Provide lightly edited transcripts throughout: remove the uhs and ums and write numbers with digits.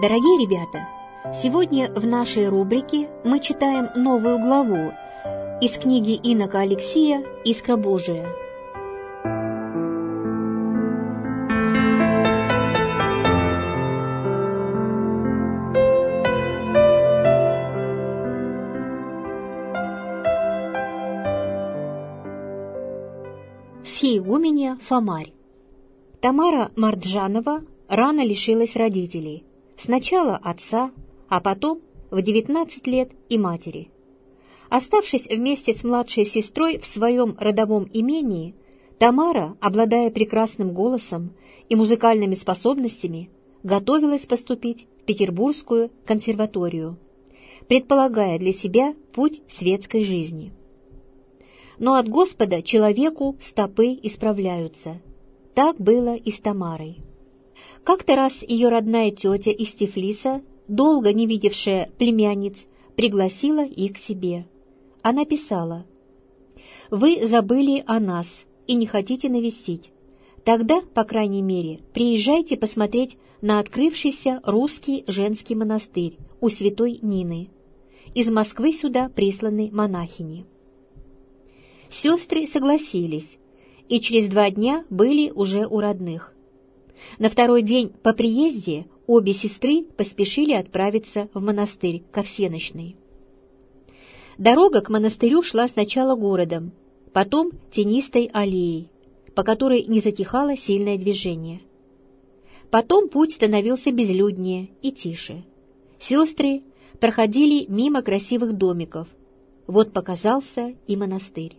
Дорогие ребята, сегодня в нашей рубрике мы читаем новую главу из книги инока Алексия «Искра Божия». Схиегуменья Фомарь. Тамара Марджанова рано лишилась родителей. Сначала отца, а потом, в 19 лет, и матери. Оставшись вместе с младшей сестрой в своем родовом имении, Тамара, обладая прекрасным голосом и музыкальными способностями, готовилась поступить в Петербургскую консерваторию, предполагая для себя путь светской жизни. Но от Господа человеку стопы исправляются. Так было и с Тамарой. Как-то раз ее родная тетя из Тифлиса, долго не видевшая племянниц, пригласила их к себе. Она писала: «Вы забыли о нас и не хотите навестить. Тогда, по крайней мере, приезжайте посмотреть на открывшийся русский женский монастырь у святой Нины. Из Москвы сюда присланы монахини». Сестры согласились, и через 2 дня были уже у родных. На второй день по приезде обе сестры поспешили отправиться в монастырь ко всенощной. Дорога к монастырю шла сначала городом, потом тенистой аллеей, по которой не затихало сильное движение. Потом путь становился безлюднее и тише. Сестры проходили мимо красивых домиков. Вот показался и монастырь.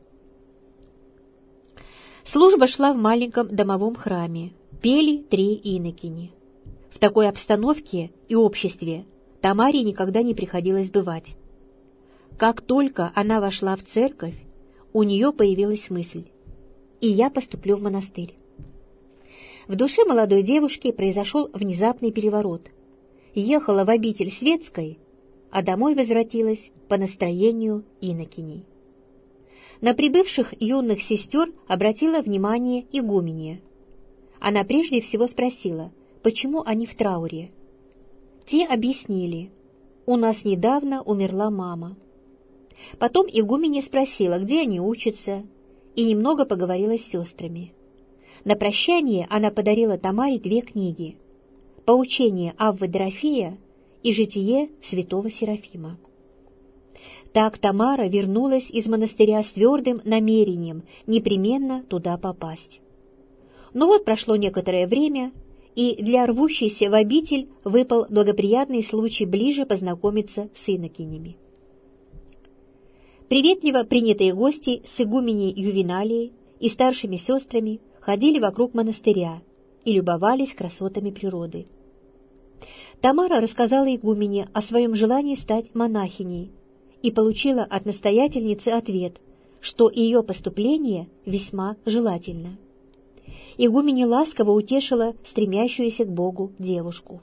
Служба шла в маленьком домовом храме. Пели 3 инокини. В такой обстановке и обществе Тамаре никогда не приходилось бывать. Как только она вошла в церковь, у нее появилась мысль: «И я поступлю в монастырь». В душе молодой девушки произошел внезапный переворот. Ехала в обитель светской, а домой возвратилась по настроению инокиней. На прибывших юных сестер обратила внимание игуменья. Она прежде всего спросила, почему они в трауре. Те объяснили: «У нас недавно умерла мама». Потом игуменья спросила, где они учатся, и немного поговорила с сестрами. На прощание она подарила Тамаре 2 книги: «Поучение Аввы Дорофея» и «Житие святого Серафима». Так Тамара вернулась из монастыря с твердым намерением непременно туда попасть. Но вот прошло некоторое время, и для рвущейся в обитель выпал благоприятный случай ближе познакомиться с инокинями. Приветливо принятые гости с игуменей Ювеналией и старшими сестрами ходили вокруг монастыря и любовались красотами природы. Тамара рассказала игумене о своем желании стать монахиней и получила от настоятельницы ответ, что ее поступление весьма желательно. Игуменя ласково утешила стремящуюся к Богу девушку.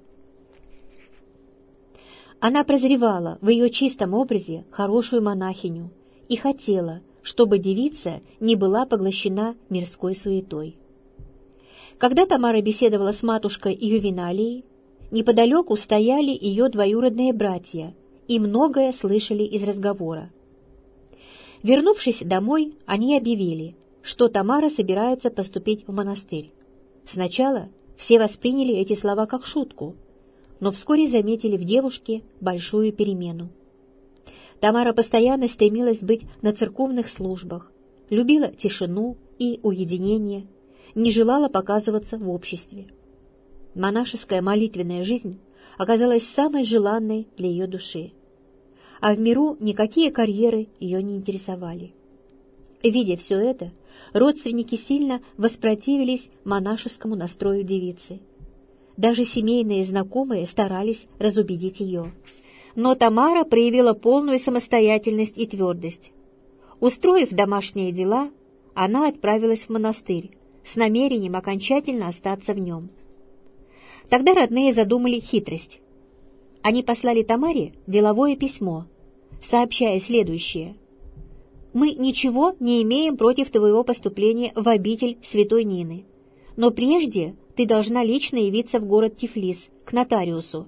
Она прозревала в ее чистом образе хорошую монахиню и хотела, чтобы девица не была поглощена мирской суетой. Когда Тамара беседовала с матушкой Ювеналией, неподалеку стояли ее двоюродные братья и многое слышали из разговора. Вернувшись домой, они объявили, что Тамара собирается поступить в монастырь. Сначала все восприняли эти слова как шутку, но вскоре заметили в девушке большую перемену. Тамара постоянно стремилась быть на церковных службах, любила тишину и уединение, не желала показываться в обществе. Монашеская молитвенная жизнь оказалась самой желанной для ее души, а в миру никакие карьеры ее не интересовали. Видя все это, родственники сильно воспротивились монашескому настрою девицы. Даже семейные знакомые старались разубедить ее. Но Тамара проявила полную самостоятельность и твердость. Устроив домашние дела, она отправилась в монастырь с намерением окончательно остаться в нем. Тогда родные задумали хитрость. Они послали Тамаре деловое письмо, сообщая следующее: «Мы ничего не имеем против твоего поступления в обитель святой Нины, но прежде ты должна лично явиться в город Тифлис, к нотариусу,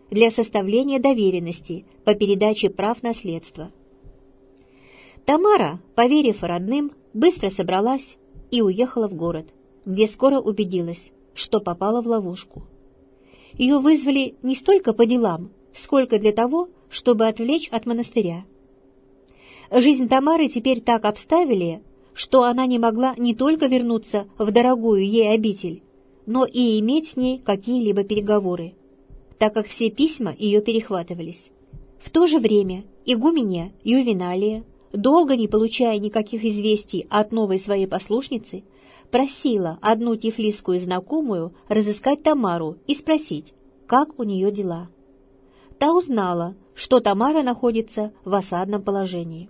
для составления доверенности по передаче прав наследства. Тамара, поверив родным, быстро собралась и уехала в город, где скоро убедилась, что попала в ловушку. Ее вызвали не столько по делам, сколько для того, чтобы отвлечь от монастыря. Жизнь Тамары теперь так обставили, что она не могла не только вернуться в дорогую ей обитель, но и иметь с ней какие-либо переговоры, так как все письма ее перехватывались. В то же время игуменья Ювеналия, долго не получая никаких известий от новой своей послушницы, просила одну тифлисскую знакомую разыскать Тамару и спросить, как у нее дела. Та узнала, что Тамара находится в осадном положении.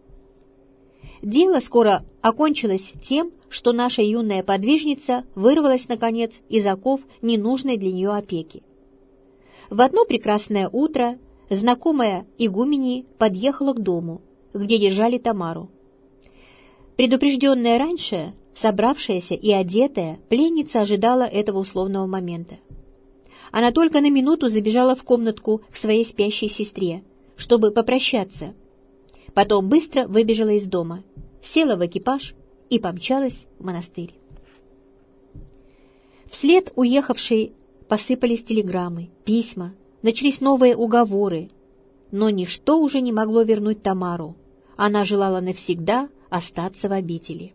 Дело скоро окончилось тем, что наша юная подвижница вырвалась, наконец, из оков ненужной для нее опеки. В одно прекрасное утро знакомая игуменьи подъехала к дому, где держали Тамару. Предупрежденная раньше, собравшаяся и одетая, пленница ожидала этого условного момента. Она только на минуту забежала в комнатку к своей спящей сестре, чтобы попрощаться. Потом быстро выбежала из дома, села в экипаж и помчалась в монастырь. Вслед уехавшей посыпались телеграммы, письма, начались новые уговоры, но ничто уже не могло вернуть Тамару. Она желала навсегда остаться в обители.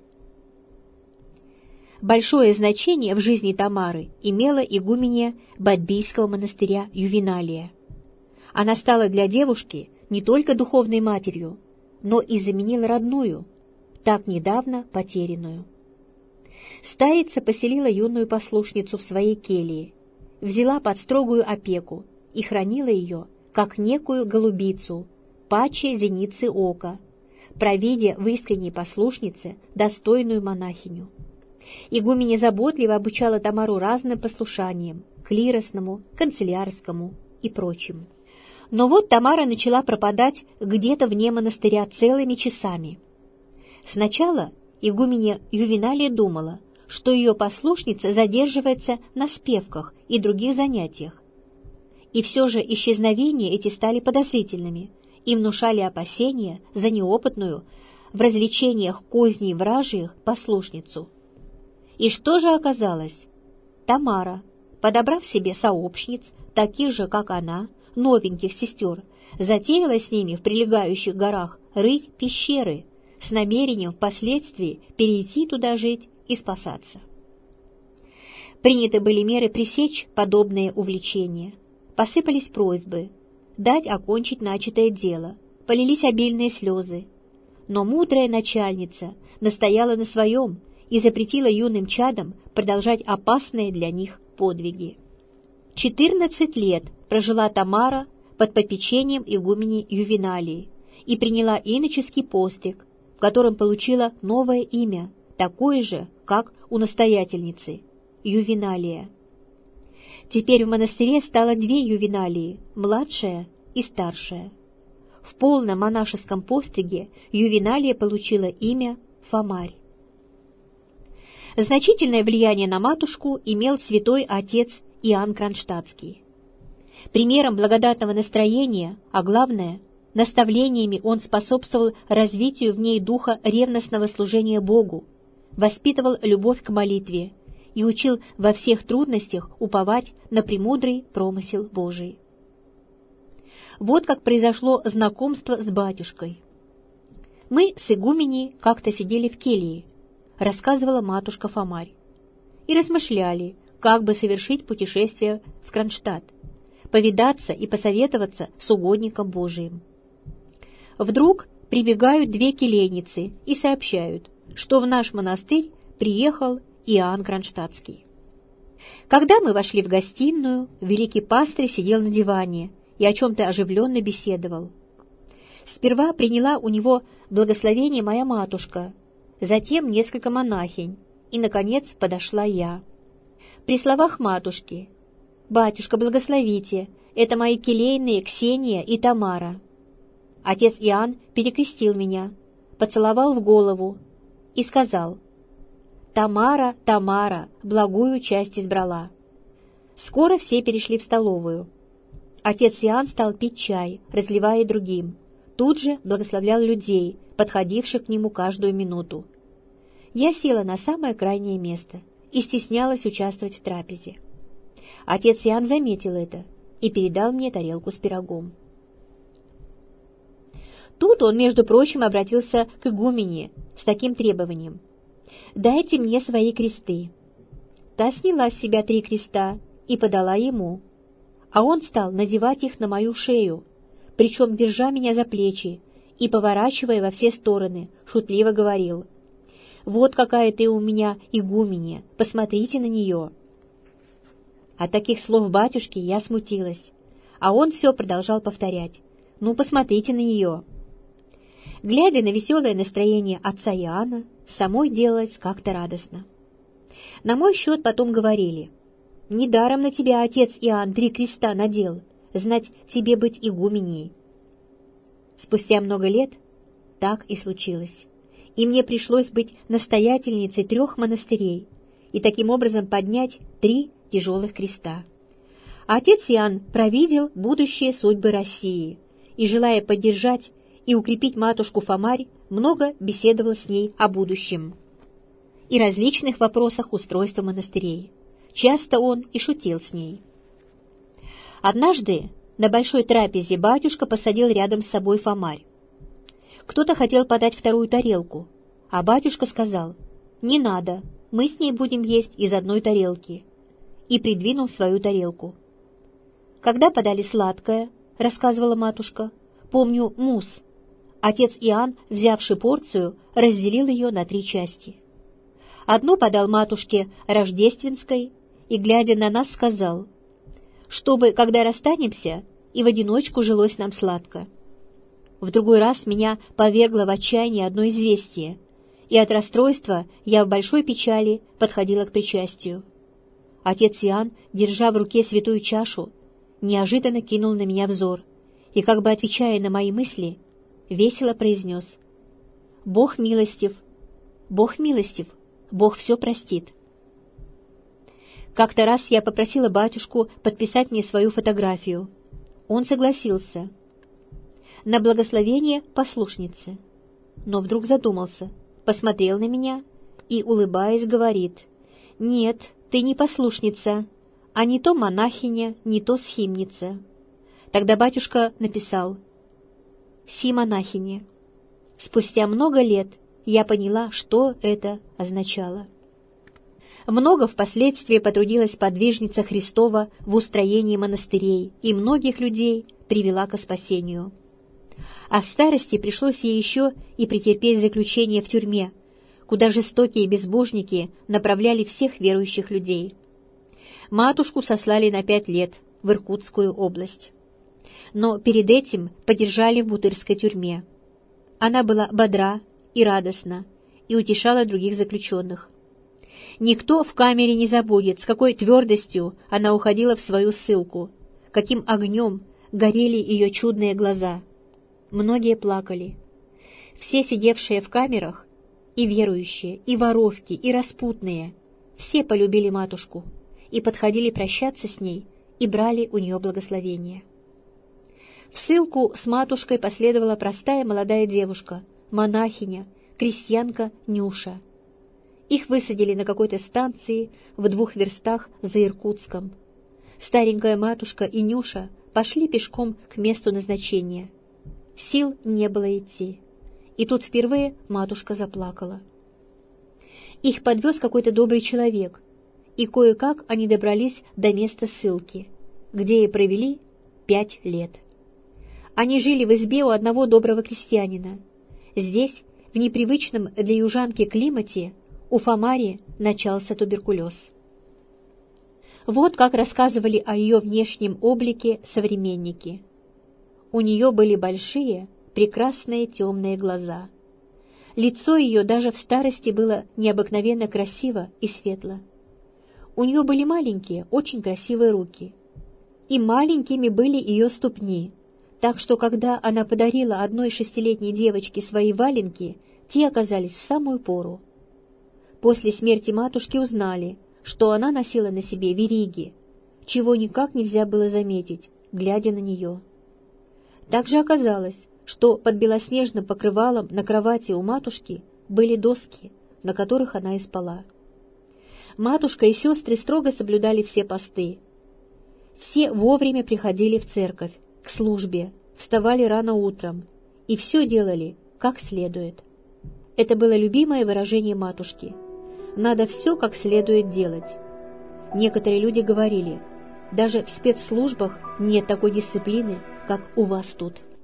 Большое значение в жизни Тамары имела игуменья Бадбийского монастыря Ювеналия. Она стала для девушки не только духовной матерью, но и заменила родную, так недавно потерянную. Старица поселила юную послушницу в своей келье, взяла под строгую опеку и хранила ее, как некую голубицу, паче зеницы ока, провидя в искренней послушнице достойную монахиню. Игуменья заботливо обучала Тамару разным послушаниям, клиросному, канцелярскому и прочим. Но вот Тамара начала пропадать где-то вне монастыря целыми часами. Сначала игуменья Ювеналия думала, что ее послушница задерживается на спевках и других занятиях. И все же исчезновения эти стали подозрительными и внушали опасения за неопытную в развлечениях козней вражьих послушницу. И что же оказалось? Тамара, подобрав себе сообщниц, таких же, как она, новеньких сестер, затеяла с ними в прилегающих горах рыть пещеры с намерением впоследствии перейти туда жить и спасаться. Приняты были меры пресечь подобные увлечения. Посыпались просьбы дать окончить начатое дело, полились обильные слезы. Но мудрая начальница настояла на своем и запретила юным чадам продолжать опасные для них подвиги. 14 лет прожила Тамара под попечением игумени Ювеналии и приняла иноческий постриг, в котором получила новое имя, такое же, как у настоятельницы – Ювеналия. Теперь в монастыре стало две Ювеналии – младшая и старшая. В полном монашеском постриге Ювеналия получила имя Фомарь. Значительное влияние на матушку имел святой отец Иоанн Кронштадтский. Примером благодатного настроения, а главное, наставлениями он способствовал развитию в ней духа ревностного служения Богу, воспитывал любовь к молитве и учил во всех трудностях уповать на премудрый промысел Божий. Вот как произошло знакомство с батюшкой. Мы с игуменей как-то сидели в келье, рассказывала матушка Фомарь, и размышляли, как бы совершить путешествие в Кронштадт, повидаться и посоветоваться с угодником Божиим. Вдруг прибегают две келейницы и сообщают, что в наш монастырь приехал Иоанн Кронштадтский. Когда мы вошли в гостиную, великий пастырь сидел на диване и о чем-то оживленно беседовал. Сперва приняла у него благословение моя матушка, затем несколько монахинь, и, наконец, подошла я. При словах матушки: «Батюшка, благословите, это мои келейные Ксения и Тамара». Отец Иоанн перекрестил меня, поцеловал в голову и сказал: «Тамара, Тамара, благую часть избрала». Скоро все перешли в столовую. Отец Иоанн стал пить чай, разливая другим. Тут же благословлял людей, подходивших к нему каждую минуту. Я села на самое крайнее место и стеснялась участвовать в трапезе. Отец Иоанн заметил это и передал мне тарелку с пирогом. Тут он, между прочим, обратился к игумене с таким требованием: «Дайте мне свои кресты». Та сняла с себя 3 креста и подала ему, а он стал надевать их на мою шею, причем держа меня за плечи и, поворачивая во все стороны, шутливо говорил: «Вот какая ты у меня игуменья, посмотрите на нее». От таких слов батюшки я смутилась, а он все продолжал повторять: «Ну, посмотрите на нее». Глядя на веселое настроение отца Иоанна, самой делалось как-то радостно. На мой счет потом говорили: «Недаром на тебя отец Иоанн 3 креста надел, знать тебе быть игуменей». Спустя много лет так и случилось, и мне пришлось быть настоятельницей 3 монастырей и таким образом поднять 3 тяжелых креста. Отец Иоанн провидел будущие судьбы России и, желая поддержать и укрепить матушку Фомарь, много беседовал с ней о будущем и различных вопросах устройства монастырей. Часто он и шутил с ней. Однажды на большой трапезе батюшка посадил рядом с собой Фомарь. Кто-то хотел подать 2-ю тарелку, а батюшка сказал: «Не надо, мы с ней будем есть из одной тарелки», и придвинул свою тарелку. «Когда подали сладкое, — рассказывала матушка, — помню мусс. Отец Иоанн, взявший порцию, разделил ее на 3 части. Одну подал матушке рождественской и, глядя на нас, сказал: «Чтобы, когда расстанемся, и в одиночку жилось нам сладко». В другой раз меня повергло в отчаяние одно известие, и от расстройства я в большой печали подходила к причастию. Отец Иоанн, держа в руке святую чашу, неожиданно кинул на меня взор и, как бы отвечая на мои мысли, весело произнес: «Бог милостив, Бог милостив, Бог все простит». Как-то раз я попросила батюшку подписать мне свою фотографию. Он согласился. На благословение послушницы. Но вдруг задумался, посмотрел на меня и, улыбаясь, говорит: «Нет, ты не послушница, а не то монахиня, не то схимница». Тогда батюшка написал: «Си монахиня». Спустя много лет я поняла, что это означало. Много впоследствии потрудилась подвижница Христова в устроении монастырей и многих людей привела ко спасению. А в старости пришлось ей еще и претерпеть заключение в тюрьме, куда жестокие безбожники направляли всех верующих людей. Матушку сослали на 5 лет в Иркутскую область. Но перед этим подержали в Бутырской тюрьме. Она была бодра и радостна и утешала других заключенных. Никто в камере не забудет, с какой твердостью она уходила в свою ссылку, каким огнем горели ее чудные глаза. Многие плакали. Все сидевшие в камерах, и верующие, и воровки, и распутные, все полюбили матушку и подходили прощаться с ней и брали у нее благословение. В ссылку с матушкой последовала простая молодая девушка, монахиня, крестьянка Нюша. Их высадили на какой-то станции в 2 верстах за Иркутском. Старенькая матушка и Нюша пошли пешком к месту назначения. Сил не было идти. И тут впервые матушка заплакала. Их подвез какой-то добрый человек, и кое-как они добрались до места ссылки, где и провели 5 лет. Они жили в избе у одного доброго крестьянина. Здесь, в непривычном для южанки климате, у Фомари начался туберкулез. Вот как рассказывали о ее внешнем облике современники. У нее были большие, прекрасные темные глаза. Лицо ее даже в старости было необыкновенно красиво и светло. У нее были маленькие, очень красивые руки. И маленькими были ее ступни, так что, когда она подарила одной 6-летней девочке свои валенки, те оказались в самую пору. После смерти матушки узнали, что она носила на себе вериги, чего никак нельзя было заметить глядя на нее. Также оказалось, что под белоснежным покрывалом на кровати у матушки были доски, на которых она и спала. Матушка и сестры строго соблюдали все посты. Все вовремя приходили в церковь, к службе, вставали рано утром и все делали как следует. Это было любимое выражение матушки. Надо все как следует делать. Некоторые люди говорили, даже в спецслужбах нет такой дисциплины, как у вас тут.